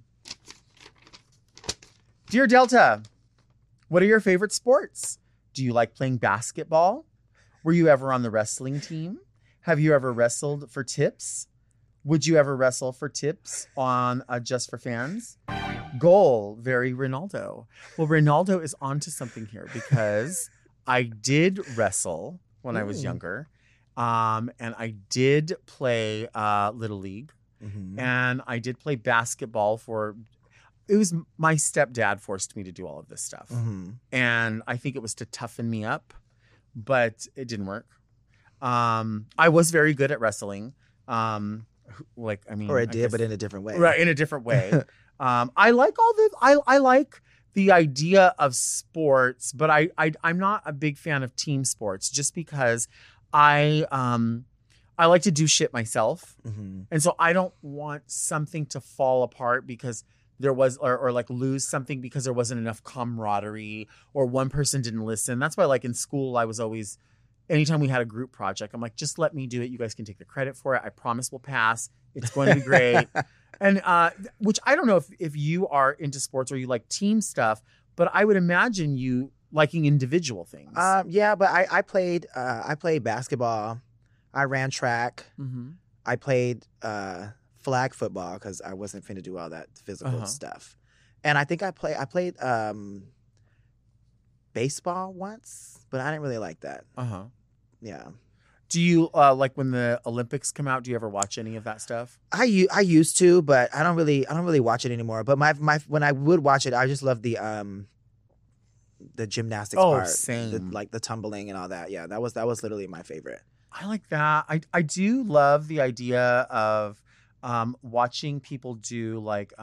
Speaker 1: Dear Delta, what are your favorite sports? Do you like playing basketball? Were you ever on the wrestling team? Have you ever wrestled for tips? Would you ever wrestle for tips on Just for Fans? Goal, very Ronaldo. Well, Ronaldo is onto something here because I did wrestle when I was younger. And I did play Little League. And I did play basketball it was my stepdad forced me to do all of this stuff. And I think it was to toughen me up, but it didn't work. I was very good at wrestling. But
Speaker 4: in a different way.
Speaker 1: Right, in a different way. I like I like the idea of sports, but I'm not a big fan of team sports just because I like to do shit myself. And so I don't want something to fall apart because there was or like lose something because there wasn't enough camaraderie or one person didn't listen. That's why like in school I was always, anytime we had a group project, I'm like, just let me do it. You guys can take the credit for it. I promise we'll pass. It's going to be great. And which I don't know if you are into sports or you like team stuff, but I would imagine you liking individual things.
Speaker 4: Yeah, but I played basketball. I ran track. I played flag football because I wasn't finna do all that physical stuff. And I think I played baseball once, but I didn't really like that. Yeah.
Speaker 1: Do you like when the Olympics come out? Do you ever watch any of that stuff?
Speaker 4: I used to, but I don't really watch it anymore. But my when I would watch it, I just love the gymnastics part.
Speaker 1: Same.
Speaker 4: The tumbling and all that. Yeah, that was literally my favorite.
Speaker 1: I like that. I do love the idea of watching people do like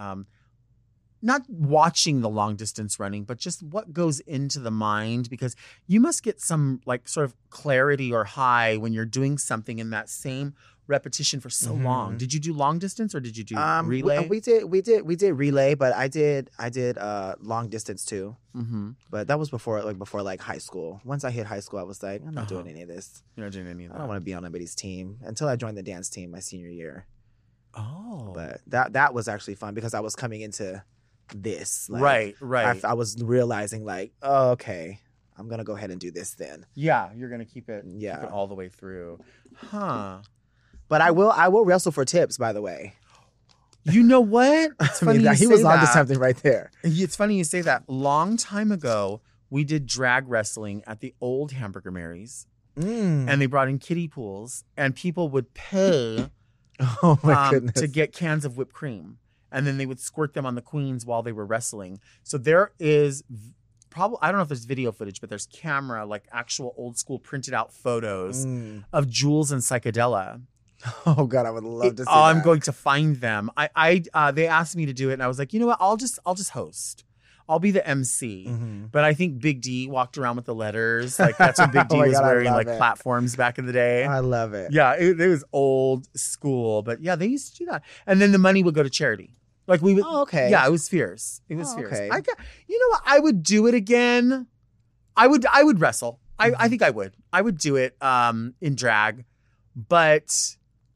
Speaker 1: not watching the long distance running, but just what goes into the mind, because you must get some like sort of clarity or high when you're doing something in that same repetition for so long. Did you do long distance or did you do relay?
Speaker 4: We did relay, but I did long distance too. But that was before high school. Once I hit high school, I was like, I'm not doing any of this.
Speaker 1: You're not doing any of that.
Speaker 4: I don't want to be on anybody's team until I joined the dance team my senior year.
Speaker 1: Oh,
Speaker 4: but that was actually fun because I was coming into this.
Speaker 1: Right.
Speaker 4: I was realizing like, oh, okay, I'm gonna go ahead and do this then.
Speaker 1: Yeah, you're gonna keep it all the way through, huh?
Speaker 4: But I will wrestle for tips, by the way.
Speaker 1: You know what? It's funny
Speaker 4: he was onto something right there.
Speaker 1: It's funny you say that. Long time ago, we did drag wrestling at the old Hamburger Mary's, and they brought in kiddie pools, and people would pay
Speaker 4: oh my goodness
Speaker 1: to get cans of whipped cream. And then they would squirt them on the queens while they were wrestling. So there is probably, I don't know if there's video footage, but there's camera, like actual old school printed out photos of Jules and Psychedella.
Speaker 4: Oh God, I would love to see that.
Speaker 1: I'm going to find them. They asked me to do it and I was like, you know what? I'll just host. I'll be the MC. But I think Big D walked around with the letters. Like that's when Big D was wearing like platforms back in the day.
Speaker 4: I love it.
Speaker 1: Yeah, it was old school. But yeah, they used to do that. And then the money would go to charity. Like we would.
Speaker 4: Oh, okay.
Speaker 1: Yeah, it was fierce. It was fierce.
Speaker 4: Okay.
Speaker 1: You know what? I would do it again. I would wrestle. I think I would. I would do it in drag. But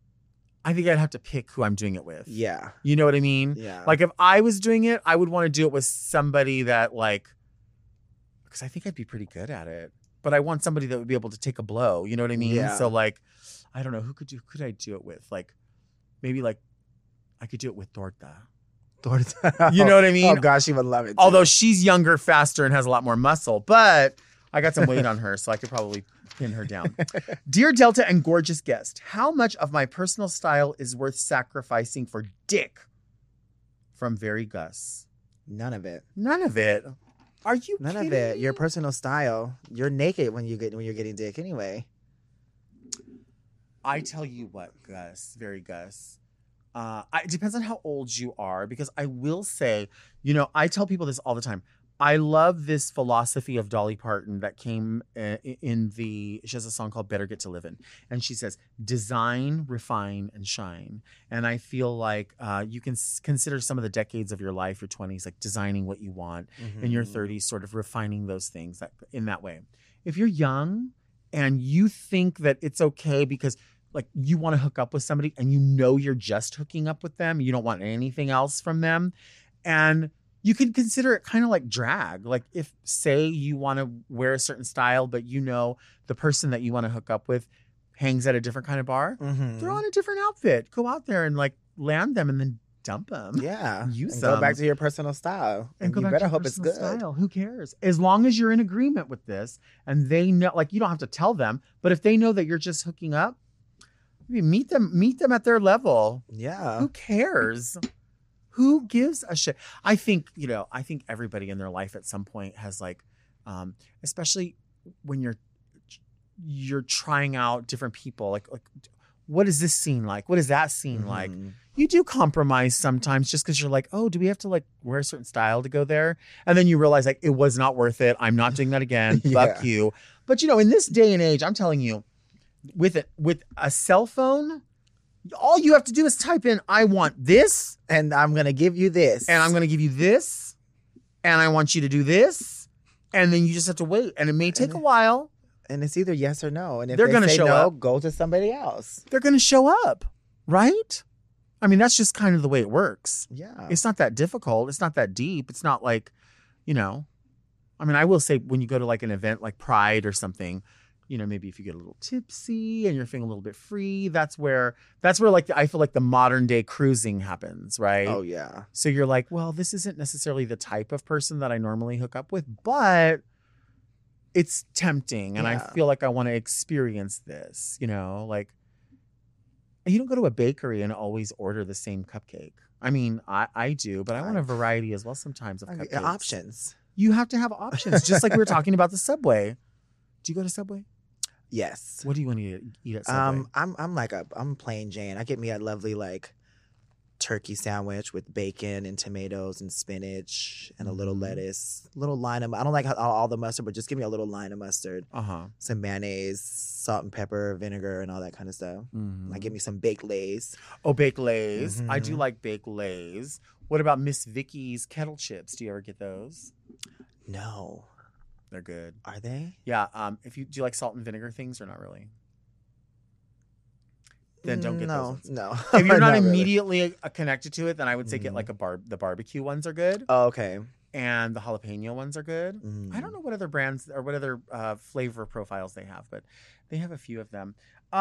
Speaker 1: I think I'd have to pick who I'm doing it with.
Speaker 4: Yeah.
Speaker 1: You know what I mean?
Speaker 4: Yeah.
Speaker 1: Like if I was doing it, I would want to do it with somebody that like, because I think I'd be pretty good at it. But I want somebody that would be able to take a blow. You know what I mean?
Speaker 4: Yeah.
Speaker 1: So like, I don't know, who could I do it with? Like, maybe like, I could do it with Dorta. You know what I mean?
Speaker 4: Oh gosh, she would love it too.
Speaker 1: Although she's younger, faster, and has a lot more muscle. But I got some weight on her, so I could probably pin her down. Dear Delta and gorgeous guest, how much of my personal style is worth sacrificing for dick? From Very Gus.
Speaker 4: None of it.
Speaker 1: None of it. Are you
Speaker 4: None
Speaker 1: kidding
Speaker 4: of it.
Speaker 1: me?
Speaker 4: Your personal style. You're naked when you're getting dick anyway.
Speaker 1: I tell you what, Gus, Gus. It depends on how old you are, because I will say, I tell people this all the time. I love this philosophy of Dolly Parton that came she has a song called Better Get to Livin'. And she says, design, refine, and shine. And I feel like you can consider some of the decades of your life, your 20s, like designing what you want, in your 30s, sort of refining those things in that way. If you're young and you think that it's okay because like you want to hook up with somebody and you're just hooking up with them, you don't want anything else from them, and you can consider it kind of like drag. Like if, say, you want to wear a certain style, but the person that you want to hook up with hangs at a different kind of bar, throw on a different outfit. Go out there and like land them and then dump them.
Speaker 4: Yeah.
Speaker 1: Use
Speaker 4: and
Speaker 1: them.
Speaker 4: Go back to your personal style.
Speaker 1: And
Speaker 4: you better hope it's good.
Speaker 1: Style. Who cares? As long as you're in agreement with this and they know, like you don't have to tell them, but if they know that you're just hooking up, meet them at their level.
Speaker 4: Yeah.
Speaker 1: Who cares? Who gives a shit? I think everybody in their life at some point has like, especially when you're trying out different people, like what is this scene like? What is that scene like? You do compromise sometimes just because you're like, oh, do we have to like wear a certain style to go there? And then you realize like it was not worth it. I'm not doing that again. Fuck you. But in this day and age, I'm telling you, with a cell phone, all you have to do is type in, I want this.
Speaker 4: And I'm going to give you this.
Speaker 1: And I'm going to give you this. And I want you to do this. And then you just have to wait. And it may take a while.
Speaker 4: And it's either yes or no. And if
Speaker 1: they're going to show up,
Speaker 4: go to somebody else.
Speaker 1: They're going to show up. Right? I mean, that's just kind of the way it works.
Speaker 4: Yeah.
Speaker 1: It's not that difficult. It's not that deep. It's not like, I mean, I will say when you go to like an event like Pride or something, maybe if you get a little tipsy and you're feeling a little bit free, that's where like I feel like the modern day cruising happens, right?
Speaker 4: Oh yeah.
Speaker 1: So you're like, well, this isn't necessarily the type of person that I normally hook up with, but it's tempting and I feel like I want to experience this, like you don't go to a bakery and always order the same cupcake. I mean, I do, but I want a variety as well sometimes of cupcakes.
Speaker 4: Options.
Speaker 1: You have to have options, just like we were talking about the Subway. Do you go to Subway?
Speaker 4: Yes.
Speaker 1: What do you want to eat at Subway?
Speaker 4: I'm plain Jane. I get me a lovely like turkey sandwich with bacon and tomatoes and spinach and a little lettuce, a little line of. I don't like all the mustard, but just give me a little line of mustard. Some mayonnaise, salt and pepper, vinegar, and all that kind of stuff. Like give me some baked Lays.
Speaker 1: Oh, baked Lays. I do like baked Lays. What about Miss Vicky's kettle chips? Do you ever get those?
Speaker 4: No.
Speaker 1: They're good.
Speaker 4: Are they?
Speaker 1: Yeah. Do you like salt and vinegar things or not really? Then don't get those ones.
Speaker 4: No.
Speaker 1: If you're not immediately connected to it, then I would say get like the barbecue ones are good.
Speaker 4: Oh, okay.
Speaker 1: And the jalapeno ones are good. I don't know what other brands or what other flavor profiles they have, but they have a few of them.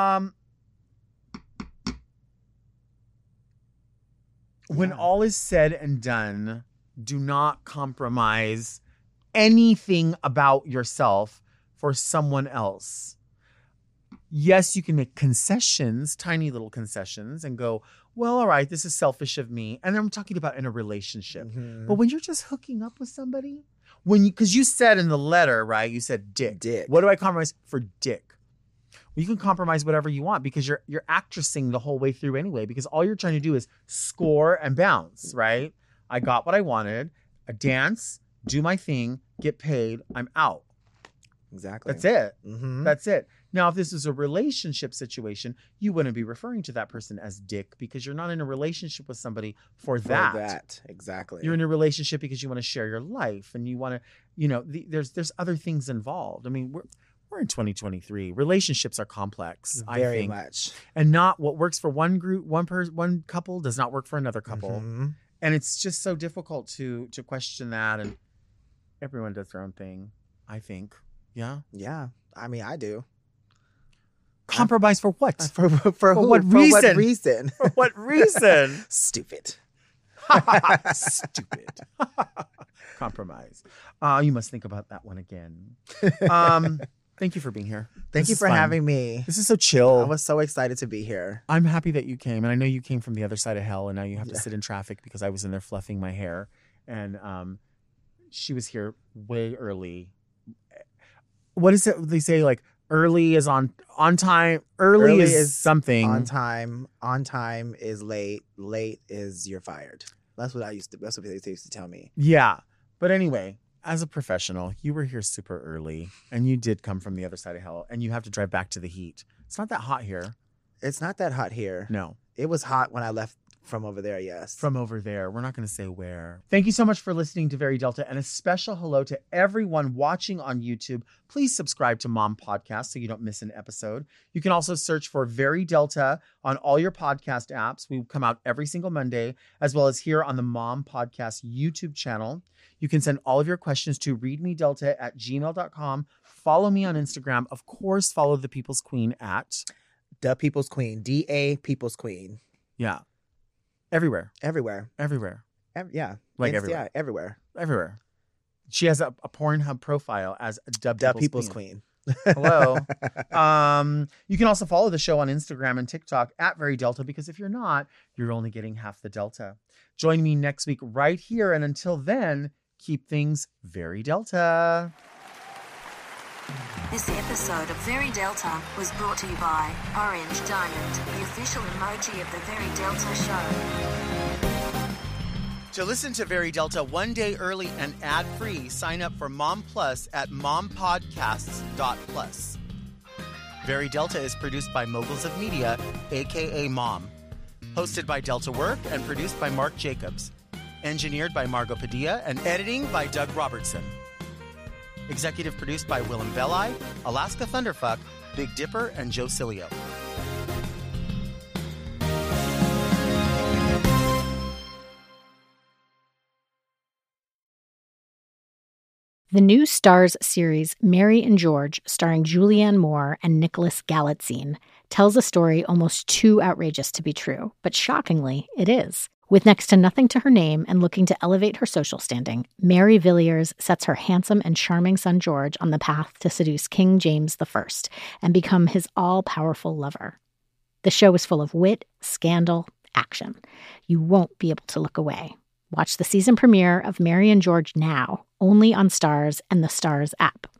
Speaker 1: When all is said and done, do not compromise anything about yourself for someone else. Yes, you can make concessions, tiny little concessions, and go, well, all right, this is selfish of me. And I'm talking about in a relationship. But when you're just hooking up with somebody, because you said in the letter, right, you said dick.
Speaker 4: Dick.
Speaker 1: What do I compromise for dick? Well, you can compromise whatever you want because you're actressing the whole way through anyway, because all you're trying to do is score and bounce, right? I got what I wanted, a dance, do my thing, get paid, I'm out.
Speaker 4: Exactly.
Speaker 1: That's it. That's it. Now, if this is a relationship situation, you wouldn't be referring to that person as dick because you're not in a relationship with somebody for that.
Speaker 4: Exactly.
Speaker 1: You're in a relationship because you want to share your life and you want to, there's other things involved. I mean, we're in 2023. Relationships are complex.
Speaker 4: Very
Speaker 1: I think.
Speaker 4: much.
Speaker 1: And not what works for one group, one couple does not work for another couple. And it's just so difficult to question that. And everyone does their own thing, I think. Yeah.
Speaker 4: Yeah. I mean, I do.
Speaker 1: Compromise for what?
Speaker 4: For who?
Speaker 1: What
Speaker 4: for
Speaker 1: reason?
Speaker 4: what reason?
Speaker 1: For what reason?
Speaker 4: Stupid.
Speaker 1: Stupid. Compromise. You must think about that one again. Thank you for being here.
Speaker 4: Thank you for having me.
Speaker 1: This is so chill.
Speaker 4: I was so excited to be here.
Speaker 1: I'm happy that you came. And I know you came from the other side of hell and now you have to sit in traffic because I was in there fluffing my hair. And she was here way early. What is it they say, like, Early is on time. Early is something.
Speaker 4: On time. On time is late. Late is you're fired. That's what they used to tell me.
Speaker 1: Yeah. But anyway, as a professional, you were here super early and you did come from the other side of hell and you have to drive back to the heat. It's not that hot here.
Speaker 4: It's not that hot here.
Speaker 1: No.
Speaker 4: It was hot when I left from over there, yes.
Speaker 1: From over there. We're not going to say where. Thank you so much for listening to Very Delta, and a special hello to everyone watching on YouTube. Please subscribe to Mom Podcast so you don't miss an episode. You can also search for Very Delta on all your podcast apps. We come out every single Monday, as well as here on the Mom Podcast YouTube channel. You can send all of your questions to readmedelta@gmail.com. Follow me on Instagram. Of course, follow the People's Queen at...
Speaker 4: The People's Queen. DA People's Queen.
Speaker 1: Yeah. Everywhere.
Speaker 4: Everywhere.
Speaker 1: Yeah.
Speaker 4: Like
Speaker 1: Everywhere.
Speaker 4: Yeah, everywhere.
Speaker 1: Everywhere. She has a Pornhub profile as
Speaker 4: The People's Queen.
Speaker 1: Hello. You can also follow the show on Instagram and TikTok at Very Delta, because if you're not, you're only getting half the Delta. Join me next week right here. And until then, keep things Very Delta.
Speaker 5: This episode of Very Delta was brought to you by Orange Diamond, the official emoji of the Very Delta show.
Speaker 1: To listen to Very Delta one day early and ad-free, sign up for Mom Plus at mompodcasts.plus. Very Delta is produced by Moguls of Media, a.k.a. Mom. Hosted by Delta Work and produced by Mark Jacobs. Engineered by Margot Padilla and editing by Doug Robertson. Executive produced by Willem Belli, Alaska Thunderfuck, Big Dipper, and Joe Cilio.
Speaker 6: The new Starz series Mary and George, starring Julianne Moore and Nicholas Galitzine, tells a story almost too outrageous to be true, but shockingly, it is. With next to nothing to her name and looking to elevate her social standing, Mary Villiers sets her handsome and charming son George on the path to seduce King James I and become his all-powerful lover. The show is full of wit, scandal, action. You won't be able to look away. Watch the season premiere of Mary and George now, only on Starz and the Starz app.